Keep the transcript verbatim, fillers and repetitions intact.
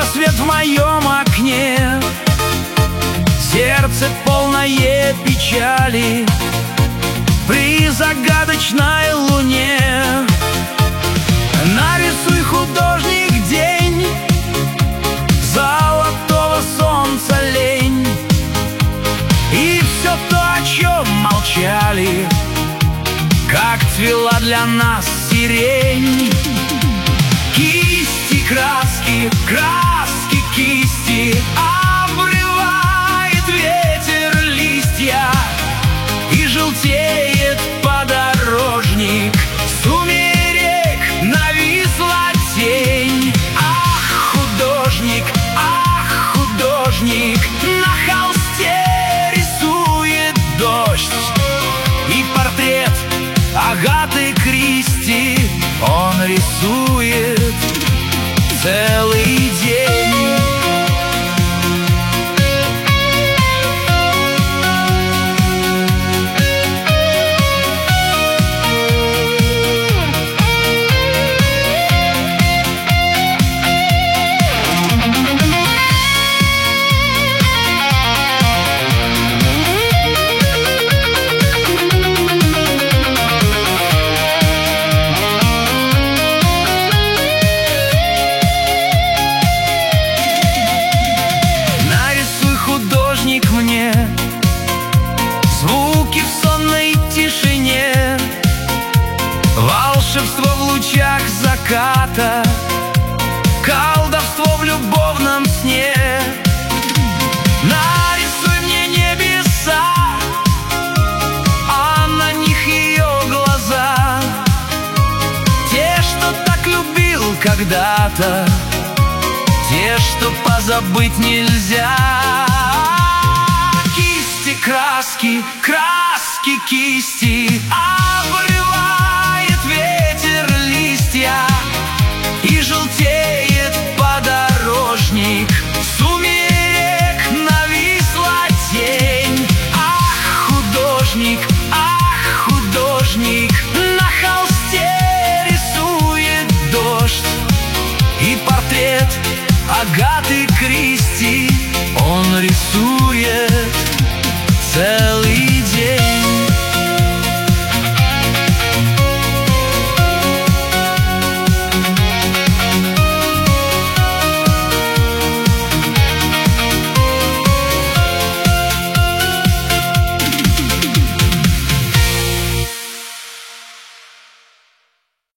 свет в моем окне, сердце полное печали при загадочной луне. Нарисуй, художник, день, золотого солнца лень, и все то, о чем молчали, как цвела для нас сирень. Кисти, краски, краски, кисти, обрывает ветер листья, и желтеет подорожник. Сумерек нависла тень. Ах, художник, ах, художник, на холсте рисует дождь, и портрет Агаты Кристи он рисует целый день. Мне звуки в сонной тишине, волшебство в лучах заката, колдовство в любовном сне. Нарисуй мне небеса, а на них ее глаза, те, что так любил когда-то, те, что позабыть нельзя. Краски, краски, кисти, обрывает ветер листья, и желтеет подорожник. Сумерек нависла тень. Ах, художник, ах, художник, на холсте рисует дождь, и портрет Агаты Кристи он рисует целый